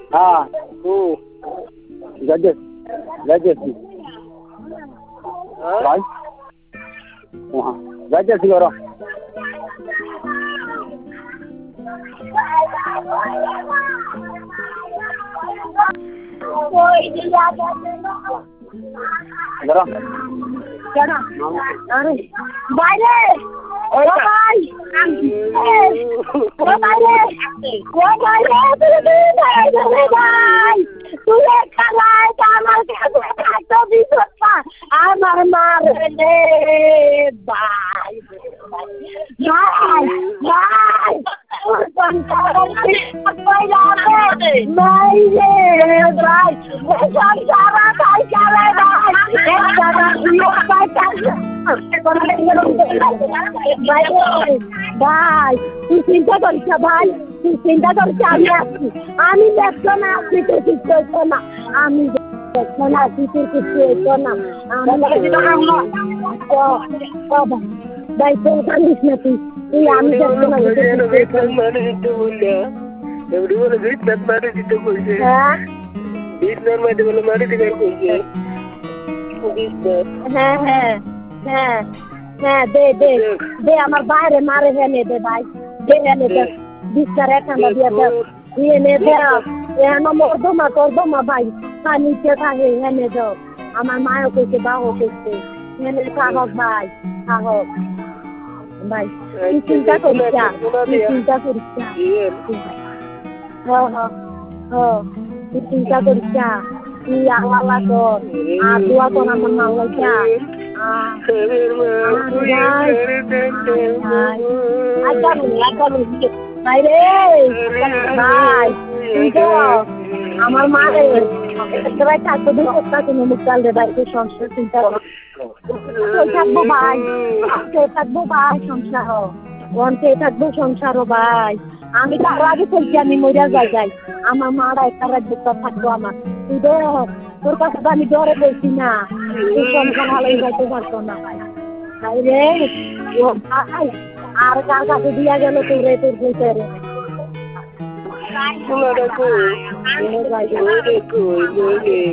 हाँ गजब गजब भाई वहाँ गजब करो करो কেন আরে বাইরে ও ভাই ও বাইরে ও বাইরে তুই ভাই তুই খালাই আমার কাছে এত বিপদ আমার মারে রে ভাই ভাই ভাই ভাই তুই চিন্তা করিস না ভাই তুই চিন্তা করিস আমি আসছি আমি দেখছো না আপনি তো কিছু হইতো না আমি দেখছো না তুই তোর কিছু হইতো না ভাই তোর কান্দিস না তুই তুই আমি দেখছো না হ্যাঁ হ্যাঁ হ্যাঁ হ্যাঁ দে দে দে আমার বাইরে মারে হেনে দে ভাই দে হেনে দে বিস্তার ঠান্ডা দিয়ে দে দিয়ে নে দে এখানে মর্দমা টর্দমা ভাই নিচে থাকে হেনে দাও আমার মায়ও কইছে বাও কইছে হেনে থাকক ভাই থাকক ভাই তুই চিন্তা করিস না তুই চিন্তা করিস না তুই চিন্তা করিস না তুই আল্লাহ কর আর দোয়া কর আমার মাল্লাইকা আমার মা রে ভাই থাকবো দুটা কোনো মুখাল রে ভাই সংসার চিন্তা থাকবো ভাই থাকবো ভাই সংসার অন্তে থাকবো সংসার ভাই আমি তো আরো আগে চলছি আমি মরিয়া যাই আমার মারা একটা রাজ্য থাকবো আমার তুই তো তোর কাছে তো আমি ডরে বলছি না তুই সংসার ভালোই যাইতে পারতো না ভাই রে ও ভাই আর কার কাছে দিয়া গেল তোর রে তোর বলতে রে